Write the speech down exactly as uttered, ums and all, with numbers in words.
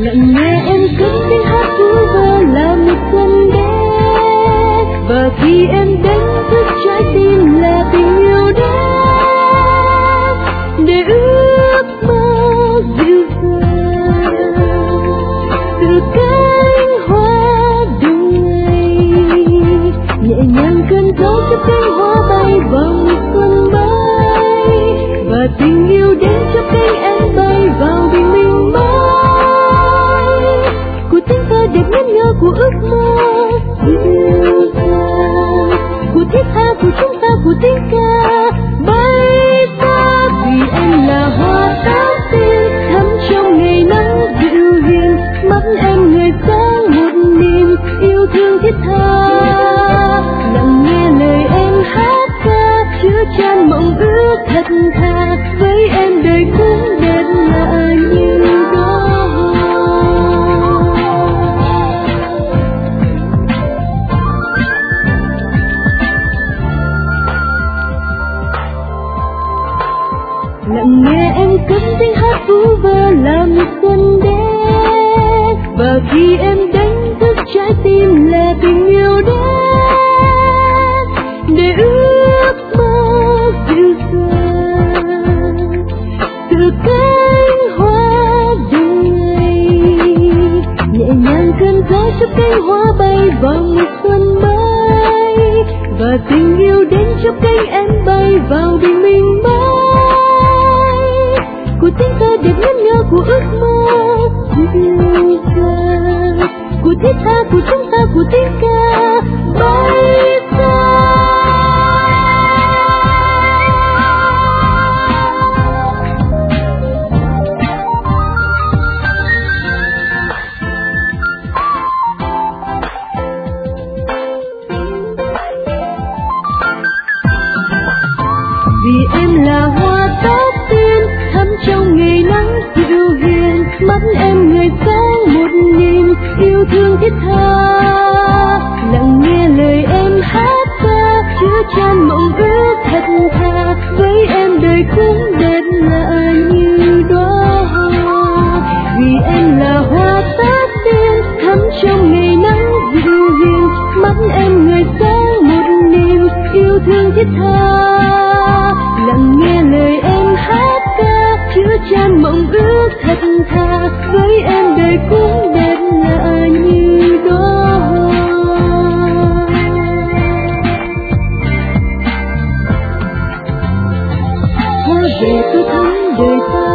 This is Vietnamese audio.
lặng nghe em cất tiếng hát vu vơ là một cơn đêm, và khi em đánh thức trái tim là tình yêu đến để ước mơ dịu dàng từ cánh hoa đường ngày, nhẹ nhàng cơn gió cho cánh hoa bay vào một xuân bay, và tình yêu đến cho cánh em bay vào bình minh mới của tiếng ca đẹp nhất nhớ của ước mơ dịu dàng, của thiết tha của chúng ta của tiếng ca bay xa. Vì em là hoa tóc tiên thắm trong ngày nắng dịu hiền, mắt em người sáng một niềm yêu thương thiết tha, lặng nghe lời em hát ca chứa chan mộng ước thật thà, với em đời cũng đẹp lạ như đó. Lặng nghe em cất tiếng hát vu vơ là một xuân đến, và khi em đánh thức trái tim là tình yêu đến để ước mơ dịu dàng từ cánh hoa đường ngày, nhẹ nhàng cơn gió cho cánh hoa bay vào một xuân mới, và tình yêu đến cho cánh em bay vào bình minh mới của tiếng ca đẹp nhất nhớ của ước mơ dịu dàng, của thiết tha của chúng ta của tiếng ca bay xa. Vì em là hoa tóc tiên thắm trong ngày nắng dịu hiền, mắt em người sáng một niềm yêu thương thiết tha, lặng nghe lời em hát ca chứa chan mộng ước thật thà, với em đời cũng đẹp lạ như đóa hoa. Vì em là hoa tóc tiên thắm trong ngày nắng dịu hiền, mắt em người sáng một niềm yêu thương thiết tha, lặng nghe lời em hát ca chứa chan mộng ước thật thà, với em đời cũng đẹp lạ như đóa hoa. Hoa về tôi thắm đời ta